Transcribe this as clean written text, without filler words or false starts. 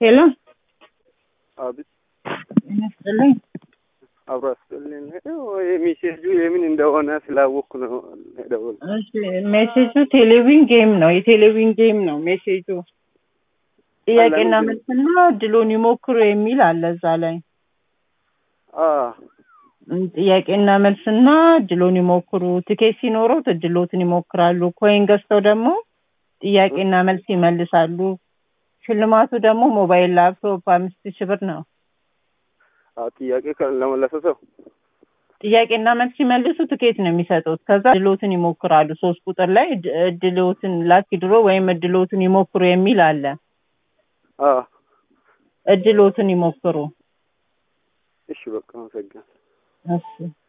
ሄሎ አቤት ይመስልኝ አብራስልኝ ወይ ሜሴጁ የምን እንደሆነ ስላወኩ ነው ደውል። እሺ ሜሴጁ ቴሌቪዥን ጌም ነው። የቴሌቪዥን ጌም ነው ሜሴጁ። ጥያቄና መልስና እድሉን ይሞክሩ የሚል አለ እዛ ላይ። ጥያቄና መልስና እድሉን ይሞክሩ። ትኬት ሲኖረው እድሎትን ይሞክራሉ። ኮይን ገዝተው ደግሞ ጥያቄና መልስ ይመልሳሉ። ሽልማቱ ደግሞ ሞባይል ላፕቶፕ 5000 ብር ነው። ጥያቄ ለመለሰ ሰው ጥያቄና መልስ ሲመልሱ ትኬት ነው የሚሰጡት። ከዛ እድሎትን ይሞክራሉ። 3 ቁጥር ላይ እድሎትን ላኪ ድሮ ወይም እድሎትን ይሞክሩ የሚል አለ። እድሎትን ይሞክሩ። እሺ በቃ አመሰግናለሁ። እሺ